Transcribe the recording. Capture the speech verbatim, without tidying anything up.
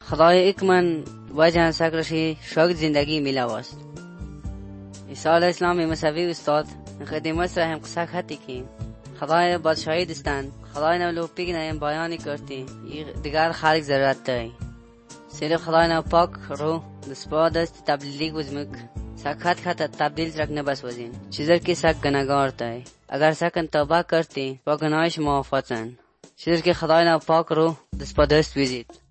خدای یک من وجه سکرشی شاگرد زندگی میلواست. عیسی علیه السلام مسیحی استاد خدمت را هم قصه خطی کی خدای بادشاهی دستند خدای نولو پیگ نیم بیانی کرتی دیگر خالق ضرورت داری صرف خدای نو پاک رو دسپا دست تبدیلی گزمک سکت خط تبدیل رکھنے بس وزین چیزر کی سک گناہگار تای اگر سکن توبہ کرتی با گناہش معافیتن چیزر کی خدای نو پاک رو دسپا دست وزید